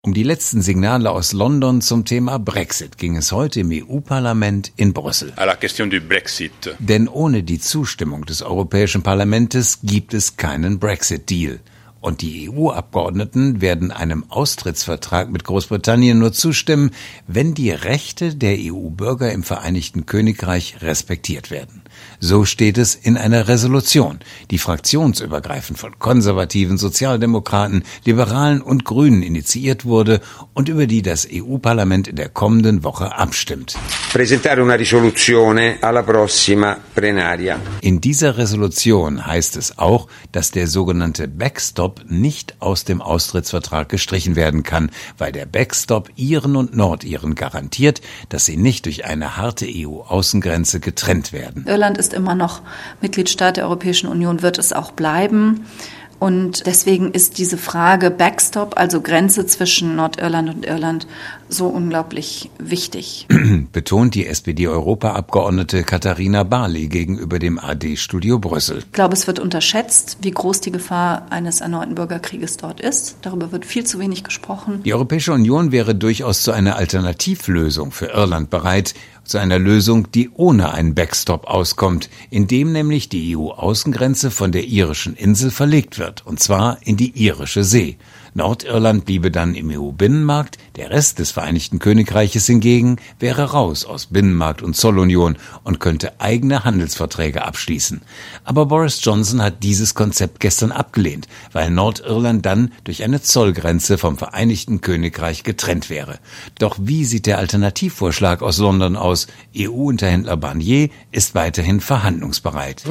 Um die letzten Signale aus London zum Thema Brexit ging es heute im EU-Parlament in Brüssel. À la question du Brexit. Denn ohne die Zustimmung des Europäischen Parlaments gibt es keinen Brexit-Deal. Und die EU-Abgeordneten werden einem Austrittsvertrag mit Großbritannien nur zustimmen, wenn die Rechte der EU-Bürger im Vereinigten Königreich respektiert werden. So steht es in einer Resolution, die fraktionsübergreifend von Konservativen, Sozialdemokraten, Liberalen und Grünen initiiert wurde und über die das EU-Parlament in der kommenden Woche abstimmt. Presentare una risoluzione alla prossima plenaria. In dieser Resolution heißt es auch, dass der sogenannte Backstop nicht aus dem Austrittsvertrag gestrichen werden kann, weil der Backstop Iren und Nordiren garantiert, dass sie nicht durch eine harte EU-Außengrenze getrennt werden. Irland ist immer noch Mitgliedstaat der Europäischen Union, wird es auch bleiben. Und deswegen ist diese Frage Backstop, also Grenze zwischen Nordirland und Irland, so unglaublich wichtig. Betont die SPD-Europaabgeordnete Katharina Barley gegenüber dem ARD-Studio Brüssel. Ich glaube, es wird unterschätzt, wie groß die Gefahr eines erneuten Bürgerkrieges dort ist. Darüber wird viel zu wenig gesprochen. Die Europäische Union wäre durchaus zu einer Alternativlösung für Irland bereit, zu einer Lösung, die ohne einen Backstop auskommt, indem nämlich die EU-Außengrenze von der irischen Insel verlegt wird, und zwar in die irische See. Nordirland bliebe dann im EU-Binnenmarkt, der Rest des Vereinigten Königreiches hingegen wäre raus aus Binnenmarkt und Zollunion und könnte eigene Handelsverträge abschließen. Aber Boris Johnson hat dieses Konzept gestern abgelehnt, weil Nordirland dann durch eine Zollgrenze vom Vereinigten Königreich getrennt wäre. Doch wie sieht der Alternativvorschlag aus London aus? EU-Unterhändler Barnier ist weiterhin verhandlungsbereit.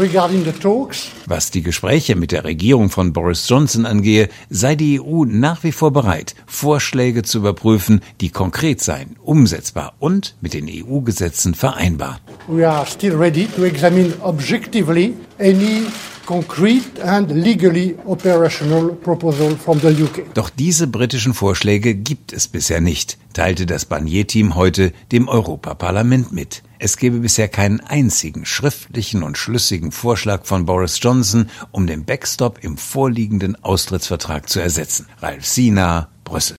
Was die Gespräche mit der Regierung von Boris Johnson angehe, sei die EU nach wie vor bereit, Vorschläge zu überprüfen, die konkret seien, umsetzbar und mit den EU-Gesetzen vereinbar. We are still ready to examine objectively any concrete and legally operational proposal from the UK. Doch diese britischen Vorschläge gibt es bisher nicht, teilte das Barnier-Team heute dem Europaparlament mit. Es gebe bisher keinen einzigen schriftlichen und schlüssigen Vorschlag von Boris Johnson, um den Backstop im vorliegenden Austrittsvertrag zu ersetzen. Ralf Siener, Brüssel.